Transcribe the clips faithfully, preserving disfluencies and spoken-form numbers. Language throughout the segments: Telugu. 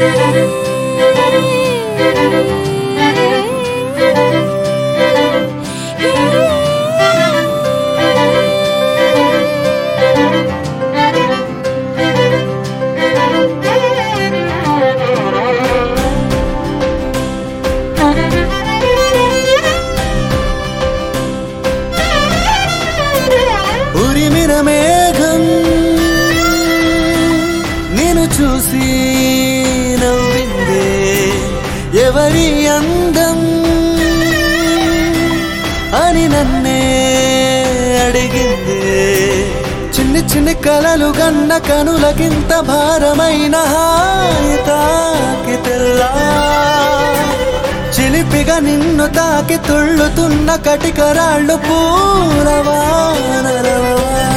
ఉరిమిన మేఘం నిన్ను చూసి నవ్విందే ఎవరి అందం అని నన్నే అడిగిందే చిన్ని చిన్ని కలలు గన్న కనులకింత భారమైన హాయి తాకి తెల్లా చిలిపిగా నిన్ను తాకి తుళ్ళుతున్న కటికరాళ్ళు పూలవానరవా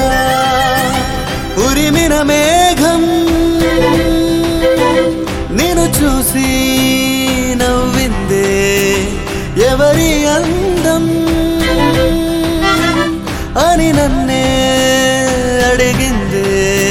ఉరిమిన మేఘం నిన్ను చూసి నవ్విందే ఎవరి అందం అని నన్నే అడిగిందే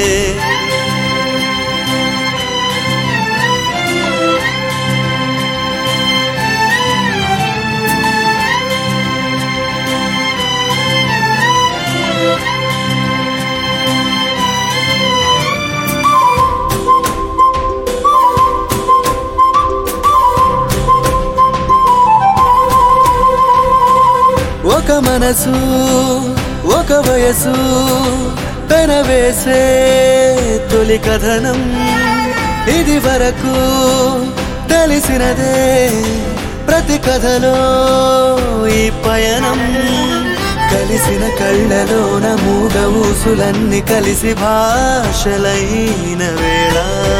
ఒక మనసు ఒక వయసు పెనవేసే తొలి కథనం ఇది వరకు తెలిసినదే ప్రతి కథలో ఈ పయనం కలిసిన కళ్ళలోన మూగ ఊసులన్నీ కలిసి భాషలైన వేళ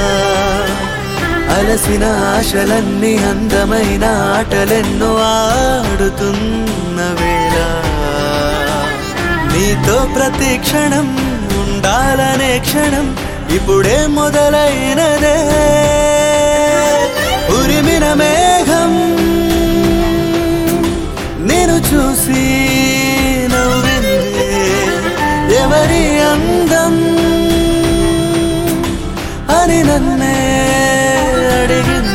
అలసిన ఆశలన్నీ అందమైన ఆటలెన్నో ఆడుతున్న వేళ నీతో ప్రతి క్షణం ఉండాలనే క్షణం ఇప్పుడే మొదలైనదే ఉరిమిన మేఘం నేను చూసి నవ్విందే ఎవరి అందం అని నన్నే అడిగిందే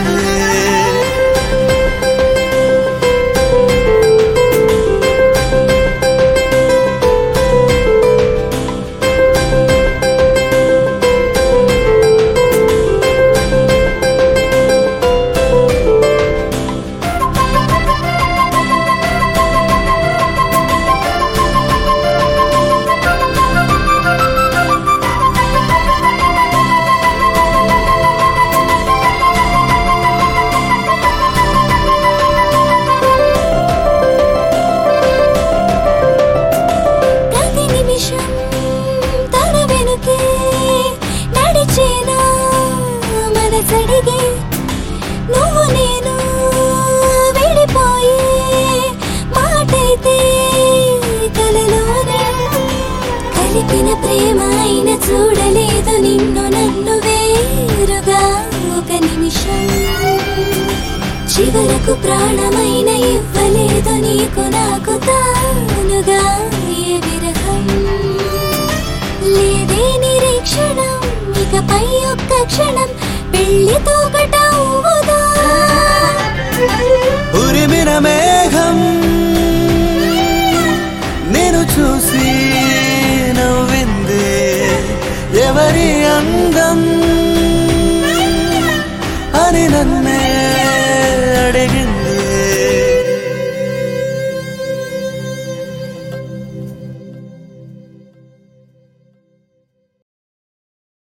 నువ్వు నేను విడిపోయి మాటైతే కలలోనే కలిపిన ప్రేమ అయిన చూడలేదు నిన్ను నన్ను వేరుగా ఒక నిమిషం చివరకు ప్రాణమైన ఇవ్వలేదు నీకు నాకు తానుగా ఏ విరహం లేదే నిరీక్షణం ఇకపై ఒక్క క్షణం పెళ్లితో కటవుదా ఉరిమిన మేఘం నేను చూసి నవ్విందే ఎవరి అందం